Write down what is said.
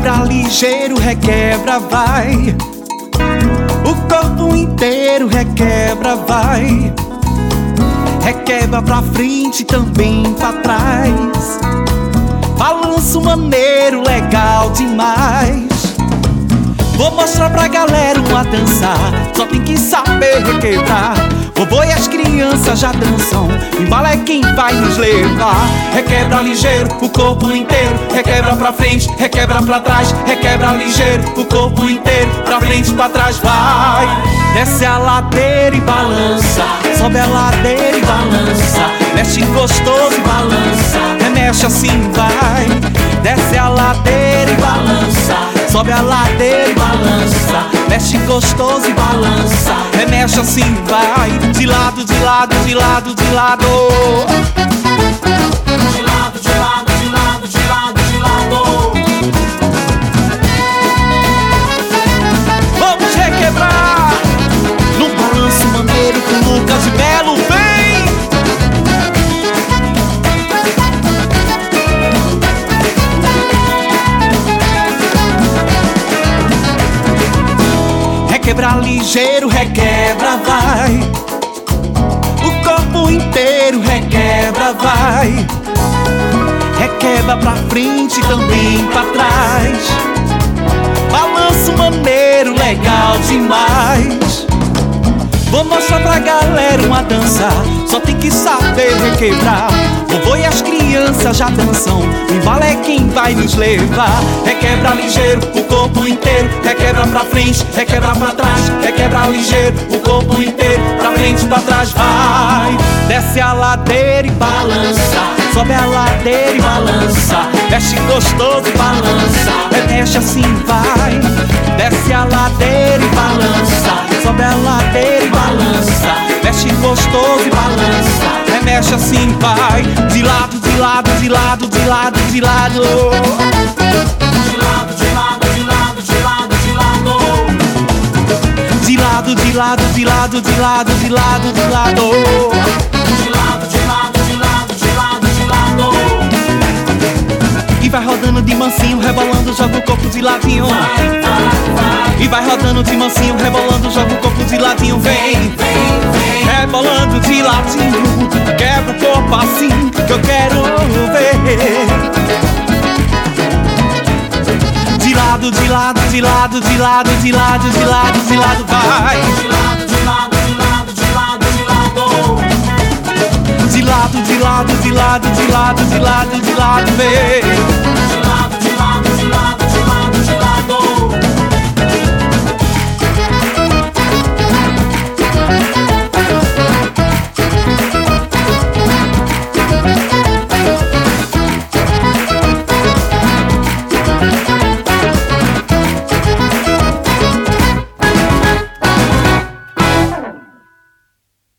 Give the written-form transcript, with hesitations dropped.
Requebra ligeiro, requebra, vai. O corpo inteiro requebra, vai. Requebra pra frente, também pra trás. Balanço maneiro, legal demais. Vou mostrar pra galera uma dança, só tem que saber requebrar. Vovô e as crianças já dançam, o embalo é quem vai nos levar. Requebra ligeiro, o corpo inteiro. Requebra pra frente, requebra pra trás. Requebra ligeiro, o corpo inteiro. Pra frente, pra trás, vai. Desce a ladeira e balança, sobe a ladeira e balança. Mexe gostoso e balança, remexe assim, vai. Desce a ladeira e balança, sobe a ladeira e balança. Mexe gostoso e balança, remexe assim, vai. De lado, de lado, de lado, de lado. De lado, de lado, de lado, de lado, de lado. Vamos requebrar num balanço maneiro com Lucas e Melo, vem! Requebra ligeiro, requebra, vai. O corpo inteiro requebra, vai. Requebra pra frente, também pra trás. Balanço maneiro, legal demais. Vou mostrar pra galera uma dança, só tem que saber requebrar. Vovô e as crianças já dançam, o embalo é quem vai nos levar. Requebra ligeiro, o corpo inteiro. Requebra pra frente, requebra pra trás. Requebra ligeiro, o corpo inteiro. Pra frente, pra trás, vai. Desce a ladeira e balança, sobe a ladeira e balança. Mexe gostoso e balança, mexe assim, vai. Desce a ladeira e balança, sobe a ladeira e balança. Mexe gostoso e balança, remexe assim, vai. De lado, de lado, de lado, de lado, de lado. De lado, de lado, de lado, de lado, de lado. De lado, de lado, de lado, de lado, de lado, de lado. De lado, de lado, de lado, de lado, de lado. E vai rodando de mansinho, rebolando, joga o corpo de ladinho. Vai, vai, vai. E vai rodando de mansinho, rebolando, joga o corpo de ladinho. Vem, vem, vem. Rebolando de ladinho, quebra o corpo assim que eu quero ver. De lado, de lado, de lado, de lado, de lado, de lado, de lado, vai. De lado, de lado, de lado, de lado, de lado. De lado, de lado, de lado, de lado, de lado, de lado, vem.